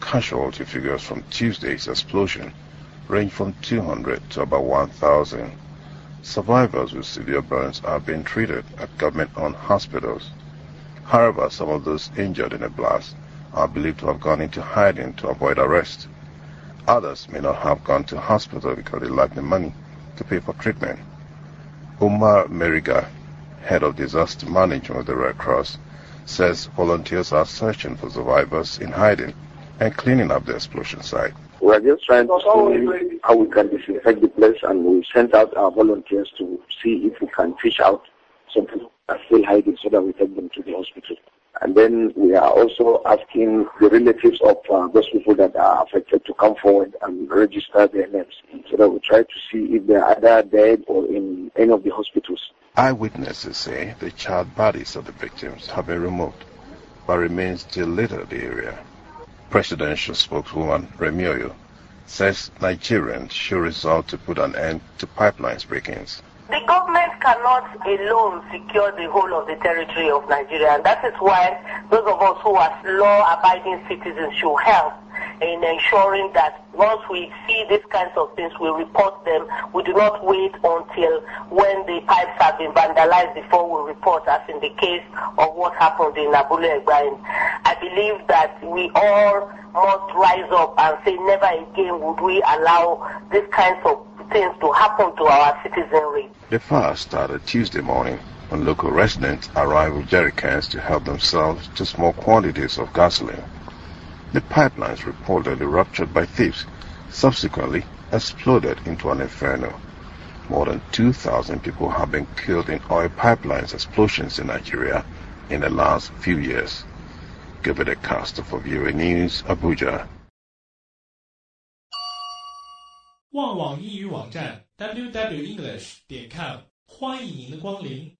casualty figures from Tuesday's explosion range from 200 to about 1,000. Survivors with severe burns are being treated at government-owned hospitals. However, some of those injured in the blast are believed to have gone into hiding to avoid arrest. Others may not have gone to hospital because they lack the money to pay for treatment. Umar Meriga, head of disaster management of the Red Cross, says volunteers are searching for survivors in hiding and cleaning up the explosion site. We are just trying to see how we can disinfect the place, and we sent out our volunteers to see if we can fish out some people who are still hiding so that we take them to the hospital. And then we are also asking the relatives of those people that are affected to come forward and register their names so that we try to see if they are either dead or in any of the hospitals. Eyewitnesses say the charred bodies of the victims have been removed, but remain still litter the area. Presidential spokeswoman Remioyo says Nigerians should resolve to put an end to pipelines break-ins. The government cannot alone secure the whole of the territory of Nigeria, and that is why those of us who are law-abiding citizens should help in ensuring that once we see these kinds of things, we report them. We do not wait until when the pipes have been vandalized before we report, as in the case of what happened in Abule Egbain. I believe that we all must rise up and say never again would we allow these kinds of things to happen to our citizenry. The fire started Tuesday morning when local residents arrived with jerry cans to help themselves to small quantities of gasoline. The pipelines reportedly ruptured by thieves, subsequently exploded into an inferno. More than 2,000 people have been killed in oil pipelines explosions in Nigeria in the last few years. Give it a cast for VOA News, Abuja. 旺网英语网站 www.english.com 欢迎您的光临。